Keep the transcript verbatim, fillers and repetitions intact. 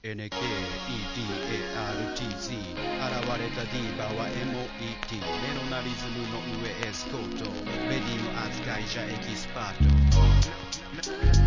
エヌケーイーディーエーアールティーゼット 現れたディーバは エムオーイーティー メロナリズムの上エスコートレディの扱いじゃエキスパート